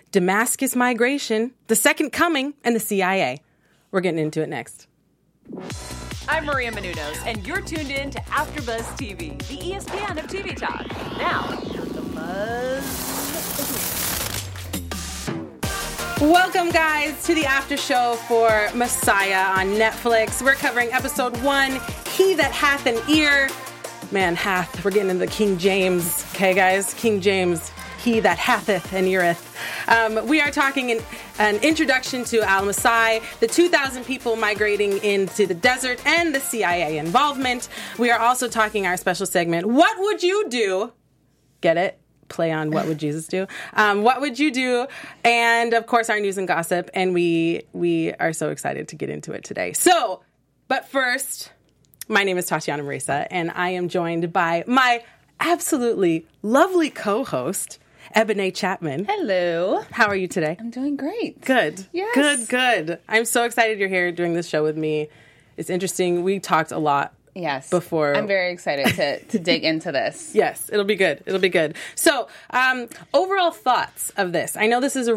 Damascus migration, the second coming, and the CIA. We're getting into it next. I'm Maria Menounos, and you're tuned in to AfterBuzz TV, the ESPN of TV talk. Now, the buzz. Welcome, guys, to the after show for Messiah on Netflix. We're covering episode 1, He That Hath an Ear. Man, hath. We're getting into the King James. Okay, guys? King James. He that hatheth and eareth. We are talking an introduction to Al-Masai, the 2,000 people migrating into the desert, and the CIA involvement. We are also talking our special segment, What Would You Do? Get it? Play on What Would Jesus Do? What Would You Do? And, of course, our news and gossip. And we are so excited to get into it today. So, but first, my name is Tatiana Marisa, and I am joined by my absolutely lovely co-host, Ebony Chapman. Hello. How are you today? I'm doing great. Good. Yes. Good. I'm so excited you're here doing this show with me. It's interesting. We talked a lot. Yes. Before. I'm very excited to dig into this. Yes, it'll be good. So, overall thoughts of this. I know this is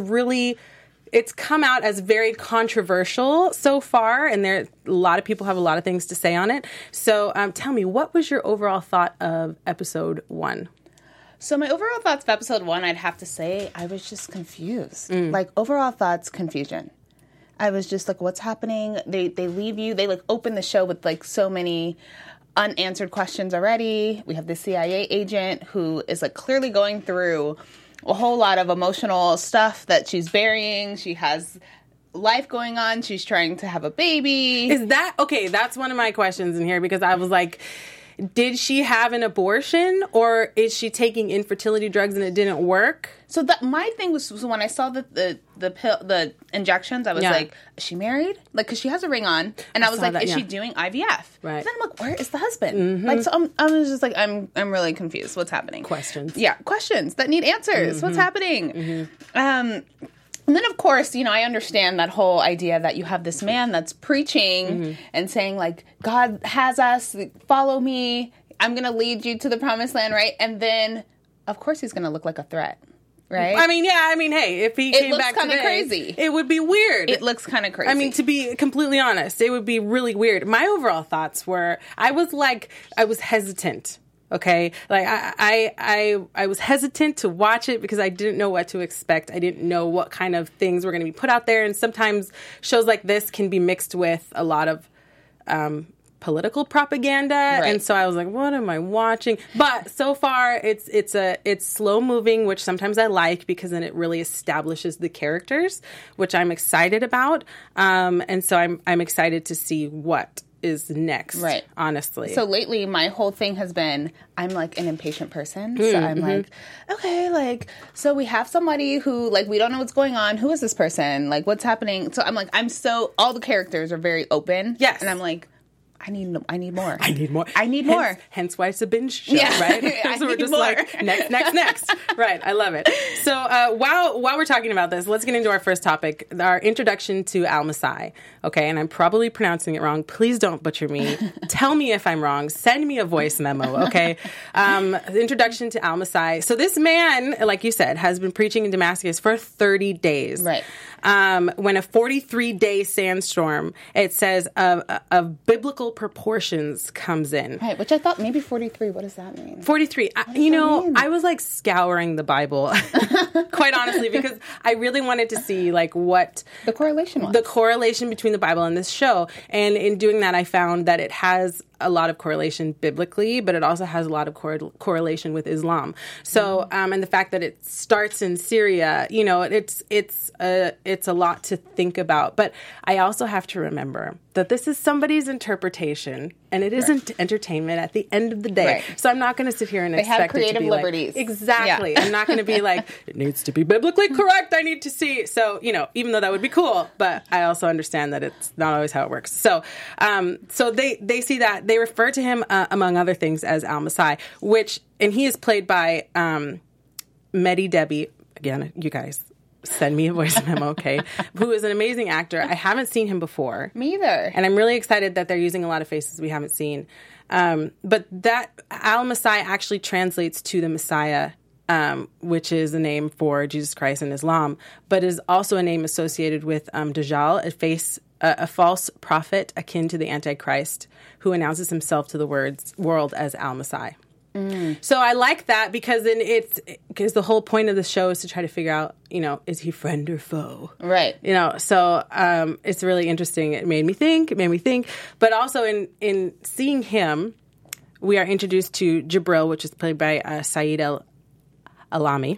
it's come out as very controversial so far, and a lot of people have a lot of things to say on it. So, tell me, what was your overall thought of episode 1? So my overall thoughts of episode 1, I'd have to say I was just confused. Like, overall thoughts, confusion. I was just like, what's happening? They leave you. They, open the show with, so many unanswered questions already. We have the CIA agent who is, clearly going through a whole lot of emotional stuff that she's burying. She has life going on. She's trying to have a baby. Is that... Okay, that's one of my questions in here, because I was like... Did she have an abortion, or is she taking infertility drugs and it didn't work? So my thing was when I saw the pill, injections, I was like, is she married? Because she has a ring on, and I was like, is she doing IVF? Right. Then I'm like, where is the husband? So I was just like, I'm really confused. What's happening? Questions. Yeah, questions that need answers. What's happening? And then, of course, I understand that whole idea that you have this man that's preaching and saying, God has us, follow me, I'm going to lead you to the promised land, right? And then, of course, he's going to look like a threat, right? Hey, if he came back today, crazy. It would be weird. It looks kind of crazy. To be completely honest, it would be really weird. My overall thoughts were, I was hesitant. Okay, I was hesitant to watch it because I didn't know what to expect. I didn't know what kind of things were going to be put out there, and sometimes shows like this can be mixed with a lot of political propaganda, and so I was like, "What am I watching?" But so far, it's slow moving, which sometimes I like because then it really establishes the characters, which I'm excited about, and so I'm excited to see what is next, right? Honestly. So lately, my whole thing has been, I'm an impatient person. So I'm okay, so we have somebody who, we don't know what's going on. Who is this person? What's happening? So I'm all the characters are very open. Yes. And I'm like, I need more. I need more. Hence why it's a binge show, right? So we're just more. Next. Right. I love it. So while we're talking about this, let's get into our first topic, our introduction to Al-Masai. Okay, and I'm probably pronouncing it wrong. Please don't butcher me. Tell me if I'm wrong. Send me a voice memo, okay? The introduction to Al-Masai. So this man, like you said, has been preaching in Damascus for 30 days. Right. When a 43-day sandstorm, it says, of biblical proportions comes in. Right, which I thought maybe 43. What does that mean? 43. I was scouring the Bible, quite honestly, because I really wanted to see what the correlation was. The correlation between the Bible and this show. And in doing that, I found that it has a lot of correlation biblically, but it also has a lot of correlation with Islam. So, and the fact that it starts in Syria, it's a lot to think about. But I also have to remember that this is somebody's interpretation, and it isn't entertainment at the end of the day. Right. So I'm not going to sit here and expect have creative it to be liberties. Exactly. Yeah. I'm not going to be it needs to be biblically correct. I need to see. So, even though that would be cool, but I also understand that it's not always how it works. So, so they see that. They refer to him, among other things, as Al-Masai, and he is played by Mehdi Debi. Again, you guys, send me a voice memo, okay? Who is an amazing actor. I haven't seen him before. Me either. And I'm really excited that they're using a lot of faces we haven't seen. But that Al-Masai actually translates to the Messiah which is a name for Jesus Christ in Islam, but is also a name associated with Dajjal, a false prophet akin to the Antichrist, who announces himself to the world as Al-Masai. So I like that because then because the whole point of the show is to try to figure out, is he friend or foe? Right. So it's really interesting. It made me think. But also in seeing him, we are introduced to Jibril, which is played by Saeed Alami.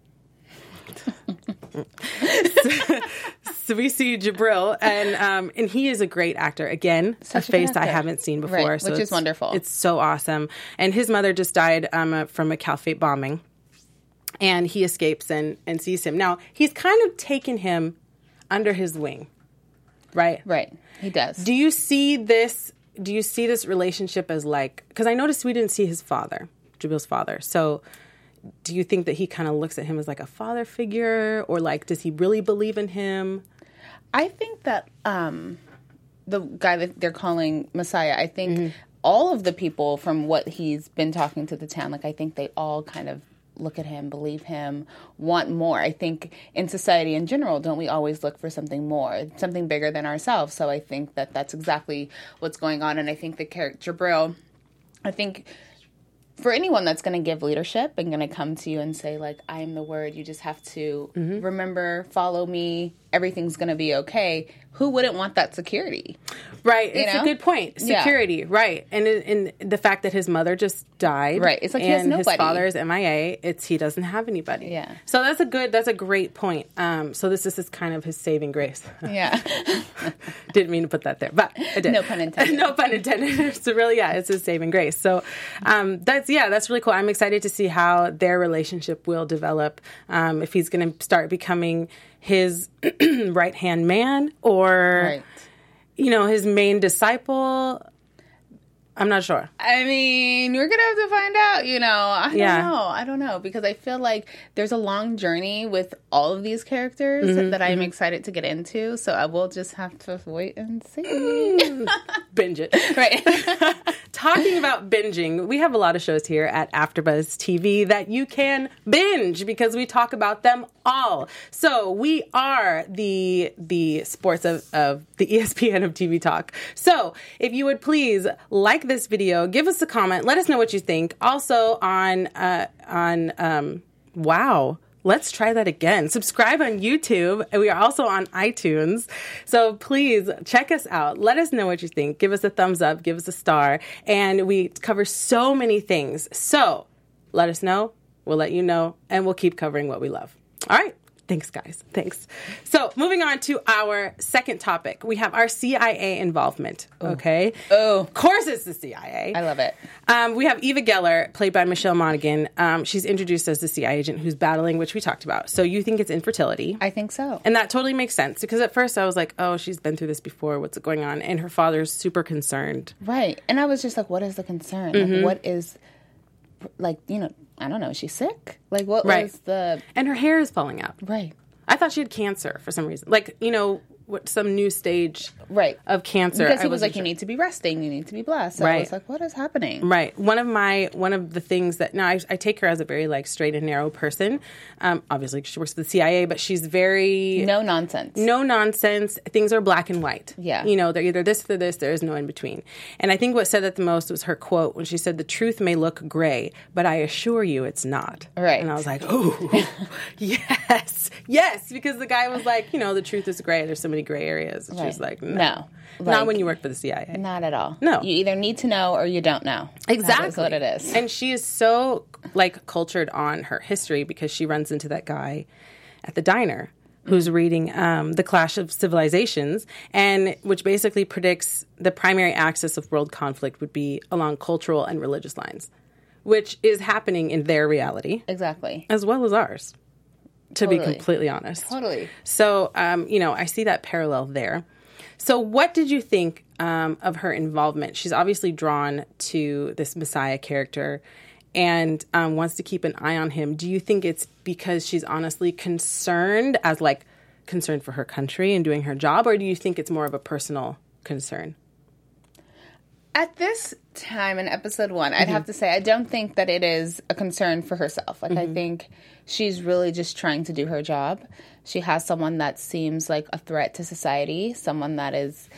So we see Jibril, and he is a great actor. Again, Such a face good I actor. haven't seen before. Right, so which is wonderful. It's so awesome. And his mother just died from a caliphate bombing, and he escapes and sees him. Now, he's kind of taken him under his wing, right? Right. He does. Do you see this relationship as because I noticed we didn't see his father, Jibril's father. So do you think that he kind of looks at him as like a father figure, or does he really believe in him? I think that the guy that they're calling Messiah, I think all of the people from what he's been talking to the town, I think they all kind of look at him, believe him, want more. I think in society in general, don't we always look for something more, something bigger than ourselves? So I think that that's exactly what's going on. And I think the character Jibril, I think for anyone that's going to give leadership and going to come to you and say, I am the word, you just have to remember, follow me, everything's going to be okay. Who wouldn't want that security? Right. It's a good point. Security. Yeah. Right. And the fact that his mother just died. Right. It's he has nobody. His father is MIA. He doesn't have anybody. Yeah. So that's a great point. So this is kind of his saving grace. Yeah. Didn't mean to put that there, but I did. No pun intended. No pun intended. So really, it's his saving grace. So that's really cool. I'm excited to see how their relationship will develop. If he's going to start becoming his right-hand man or, his main disciple. I'm not sure. I mean, we're going to have to find out, I don't know, because I feel like there's a long journey with all of these characters that I'm excited to get into. So I will just have to wait and see. Binge it. Right. Talking about binging, we have a lot of shows here at AfterBuzz TV that you can binge because we talk about them all. So we are the sports of the ESPN of TV talk. So if you would please like this video, give us a comment, let us know what you think. Also on wow. Let's try that again. Subscribe on YouTube. And we are also on iTunes. So please check us out. Let us know what you think. Give us a thumbs up. Give us a star. And we cover so many things. So let us know. We'll let you know. And we'll keep covering what we love. All right. Thanks, guys. Thanks. So moving on to our second topic. We have our CIA involvement. Okay. Oh. Of course it's the CIA. I love it. We have Eva Geller, played by Michelle Monaghan. She's introduced as the CIA agent who's battling, which we talked about. So you think it's infertility. I think so. And that totally makes sense because at first I was like, oh, she's been through this before. What's going on? And her father's super concerned. Right. And I was just like, what is the concern? What is, I don't know. Is she sick? What was the... And her hair is falling out. Right. I thought she had cancer for some reason. Some new stage of cancer. Because he was like, you need to be resting. You need to be blessed. So I was like, what is happening? Right. One of the things that... Now, I take her as a very, straight and narrow person. Obviously, she works for the CIA, but she's very... No nonsense. No nonsense. Things are black and white. Yeah. They're either this or this. There is no in between. And I think what said that the most was her quote when she said, the truth may look gray, but I assure you it's not. Right. And I was like, oh, yes. Yes. Because the guy was like, the truth is gray. There's so many gray areas. And she was like, no. Not when you work for the CIA. Not at all. No. You either need to know or you don't know. Exactly. That is what it is. And she is so, cultured on her history because she runs into that guy at the diner who's reading The Clash of Civilizations, and which basically predicts the primary axis of world conflict would be along cultural and religious lines, which is happening in their reality. Exactly. As well as ours, to be completely honest. Totally. So, I see that parallel there. So what did you think of her involvement? She's obviously drawn to this Messiah character and wants to keep an eye on him. Do you think it's because she's honestly concerned concerned for her country and doing her job, or do you think it's more of a personal concern? At this time in episode 1, I'd have to say I don't think that it is a concern for herself. Like, I think she's really just trying to do her job. She has someone that seems like a threat to society, someone that is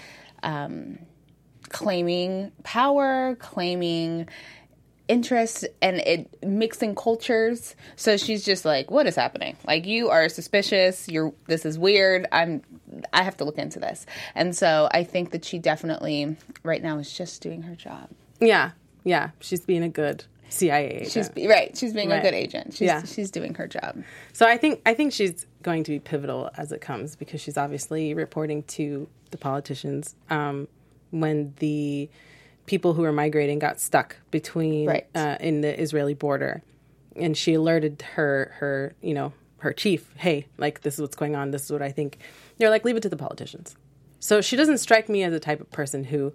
claiming power, claiming interest, and mixing cultures. So she's just like, what is happening? Like, you are suspicious. This is weird. I have to look into this. And so I think that she definitely right now is just doing her job. Yeah. She's being a good CIA agent. She's being a good agent. She's doing her job. So I think she's going to be pivotal as it comes, because she's obviously reporting to the politicians when the people who were migrating got stuck between in the Israeli border, and she alerted her chief, hey, like, this is what's going on, this is what I think. They're like, leave it to the politicians. So she doesn't strike me as the type of person who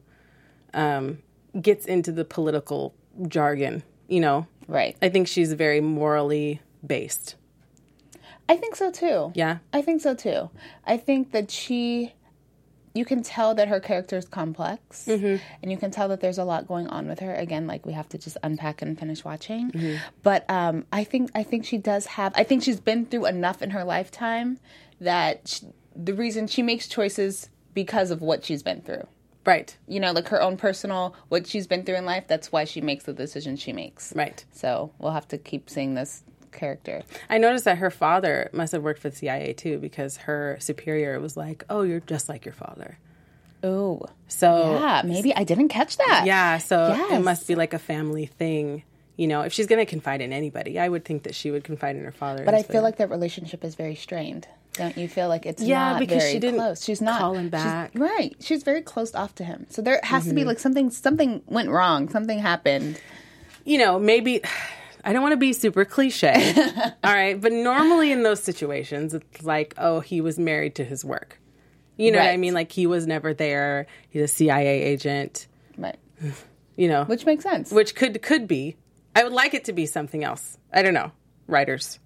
gets into the political jargon, Right. I think she's very morally based. I think so too. Yeah? I think so too. I think that you can tell that her character is complex, and you can tell that there's a lot going on with her. Again, like, we have to just unpack and finish watching. But I think she does have. I think she's been through enough in her lifetime that the reason she makes choices because of what she's been through. Right. Like her own personal, what she's been through in life. That's why she makes the decisions she makes. Right. So we'll have to keep seeing this character. I noticed that her father must have worked for the CIA too, because her superior was like, "Oh, you're just like your father." Oh, so yeah, maybe I didn't catch that. Yeah, so it must be like a family thing. If she's going to confide in anybody, I would think that she would confide in her father. But I feel like that relationship is very strained. Don't you feel like it's not because very she didn't close? She's not call him back. She's very closed off to him. So there has to be like something went wrong. Something happened. Maybe. I don't want to be super cliche, all right? But normally in those situations, it's like, oh, he was married to his work. You know what I mean? Like, he was never there. He's a CIA agent. Right. Which makes sense. Which could be. I would like it to be something else. I don't know. Writers.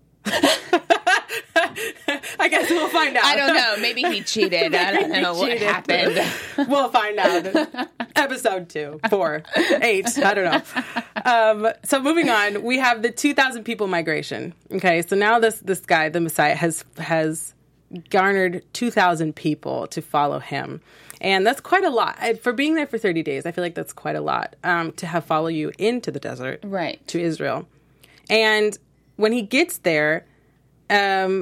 I guess we'll find out. I don't know. Maybe he cheated. I don't know what happened. We'll find out. Episode 2, 4, 8. I don't know. So moving on, we have the 2,000 people migration. Okay, so now this guy, the Messiah, has garnered 2,000 people to follow him. And that's quite a lot. For being there for 30 days, I feel like that's quite a lot to have follow you into the desert. Right. To Israel. And when he gets there, I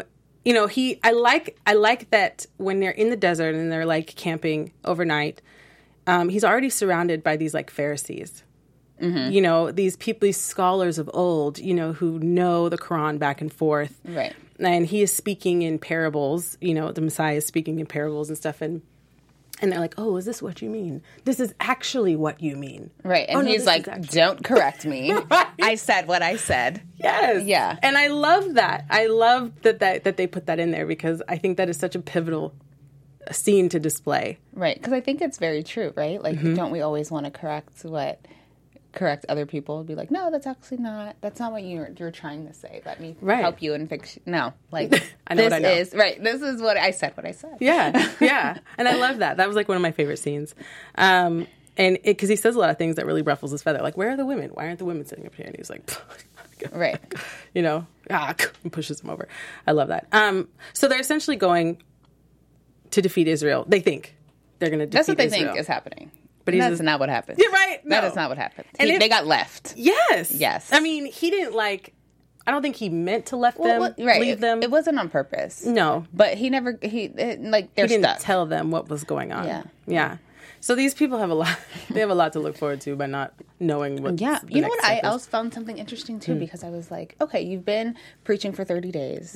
like that when they're in the desert and they're like camping overnight, he's already surrounded by these like Pharisees. These people, these scholars of old, who know the Quran back and forth. Right. And he is speaking in parables, the Messiah is speaking in parables and stuff. And they're like, oh, is this what you mean? This is actually what you mean. Right. And he's like, don't correct me. Right. I said what I said. Yes. Yeah. And I love that. I love that they put that in there, because I think that is such a pivotal scene to display. Right. Because I think it's very true, right? Like, don't we always want to correct other people? Be like, no, that's not what you're trying to say. Let me help you and fix. No, like, this is what I said. Yeah. And I love that. That was like one of my favorite scenes. And because he says a lot of things that really ruffles his feather. Like, where are the women? Why aren't the women sitting up here? And he's like, right. And pushes him over. I love that. So they're essentially going to defeat Israel. They think they're going to defeat Israel. That's what they think is happening. But that's not what happened. You're right. No. That is not what happened. They got left. Yes. I mean, he didn't I don't think he meant to leave them. It wasn't on purpose. No. But he didn't stuck. Tell them what was going on. Yeah. So these people have they have a lot to look forward to by not knowing what. Yeah. You know what? I also found something interesting too, because I was like, okay, you've been preaching for 30 days.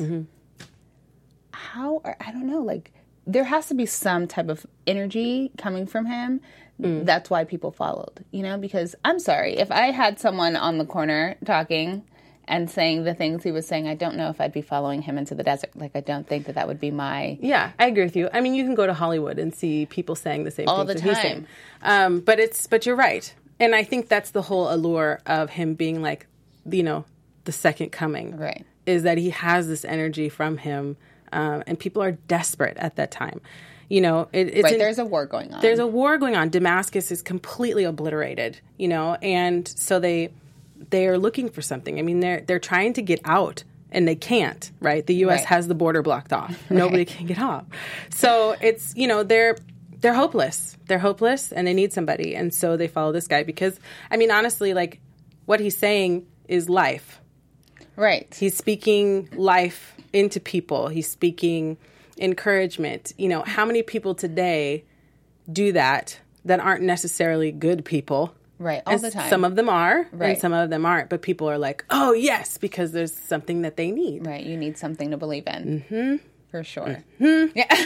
I don't know, like, there has to be some type of energy coming from him. That's why people followed, because I'm sorry, if I had someone on the corner talking and saying the things he was saying, I don't know if I'd be following him into the desert. Like, I don't think that would be my... Yeah, I agree with you. I mean, you can go to Hollywood and see people saying the same all things the that he's saying. But you're right. And I think that's the whole allure of him being like, the second coming. Right. Is that he has this energy from him, and people are desperate at that time. You know, it's right. There's a war going on. There's a war going on. Damascus is completely obliterated, you know, and so they are looking for something. I mean, they're trying to get out. And they can't, right? The U.S. has the border blocked off. Nobody can get off. So it's, you know, they're hopeless. They're hopeless, and they need somebody. And so they follow this guy because, I mean, honestly, like, what he's saying is life. Right. He's speaking life into people. He's speaking encouragement. You know, how many people today do that aren't necessarily good people? Right, all the time. Some of them are, right. and some of them aren't. But people are like, oh, yes, because there's something that they need. Right, you need something to believe in. Mm-hmm. For sure. Mm-hmm. Yeah.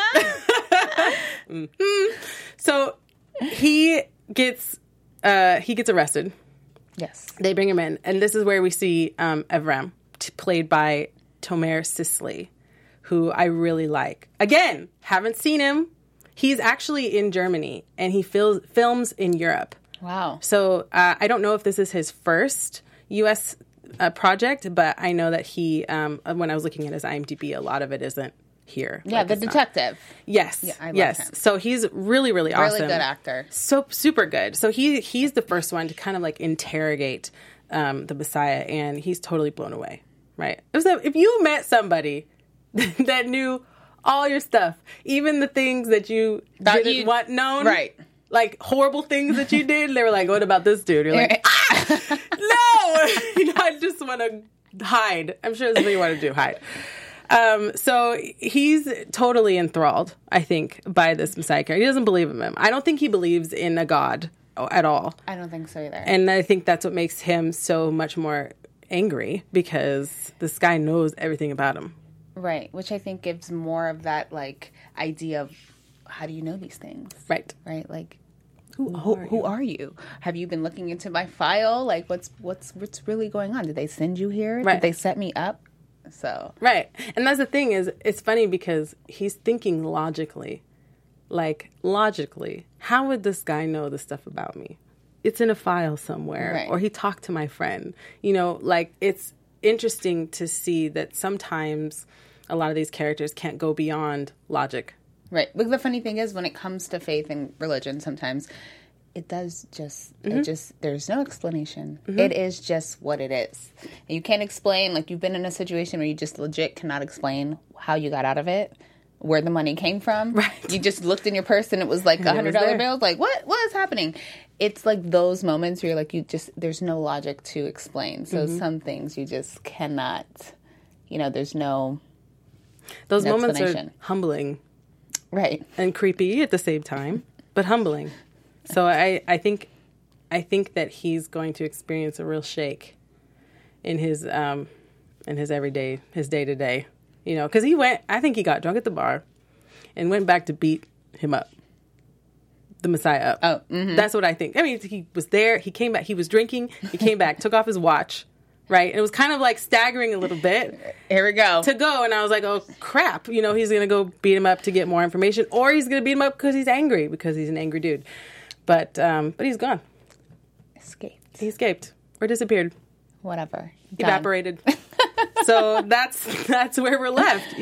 Mm-hmm. So he gets arrested. Yes. They bring him in. And this is where we see Evram, played by Tomer Sisley, who I really like. Again, haven't seen him. He's actually in Germany, and he films in Europe. Wow. So I don't know if this is his first U.S. Project, but I know that he, when I was looking at his IMDb, a lot of it isn't here. Yeah, like the detective. Yes. Yeah, I love him. So he's really, really awesome. Really good actor. So super good. So he's the first one to kind of like interrogate the Messiah, and he's totally blown away, right? If you met somebody that knew all your stuff, even the things that you didn't want known. Right. Like horrible things that you did, they were like, "What about this dude?" You're like, "No, you know, I just want to hide." I'm sure that's what you want to do, hide. So he's totally enthralled, I think, by this Messiah character. He doesn't believe in him. I don't think he believes in a God at all. I don't think so either. And I think that's what makes him so much more angry, because this guy knows everything about him. Right, which I think gives more of that like idea of how do you know these things? Right. Right, like. Who are you? Have you been looking into my file? Like, what's really going on? Did they send you here? Right. Did they set me up? So right, and that's the thing is, it's funny because he's thinking logically. Like, logically, how would this guy know the stuff about me? It's in a file somewhere, right. Or he talked to my friend. You know, like, it's interesting to see that sometimes a lot of these characters can't go beyond logic. Right. But the funny thing is, when it comes to faith and religion, sometimes it does just, there's no explanation. Mm-hmm. It is just what it is. And you can't explain, like, you've been in a situation where you just legit cannot explain how you got out of it, where the money came from. Right. You just looked in your purse and it was like $100 bills. Like, what is happening? It's like those moments where you're like, there's no logic to explain. So some things you just cannot, there's no Those moments are humbling. Right. And creepy at the same time, but humbling. So I think that he's going to experience a real shake in his everyday, his day-to-day, because I think he got drunk at the bar and went back to beat him up, the Messiah up. Oh, mm-hmm. That's what I think. I mean, he was there, he came back, he was drinking, he came back, took off his watch, right? And it was kind of like staggering a little bit. Here we go. To go. And I was like, oh, crap. He's going to go beat him up to get more information. Or he's going to beat him up because he's angry, because he's an angry dude. But he's gone. Escaped. He escaped. Or disappeared. Whatever. Evaporated. So that's where we're left.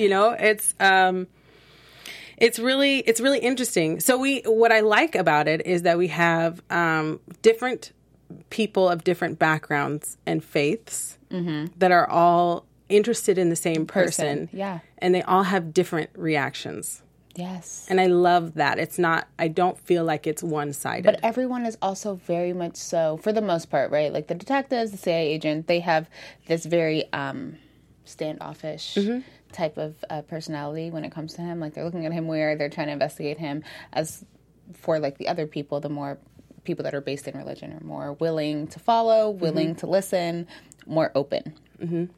It's really interesting. So what I like about it is that we have different people of different backgrounds and faiths that are all interested in the same person. Yeah. And they all have different reactions. Yes. And I love that. I don't feel like it's one-sided. But everyone is also very much so, for the most part, right? Like the detectives, the CIA agent, they have this very standoffish type of personality when it comes to him. Like they're looking at him weird, they're trying to investigate him. As for like the other people, the more people that are based in religion are more willing to follow, willing to listen, more open.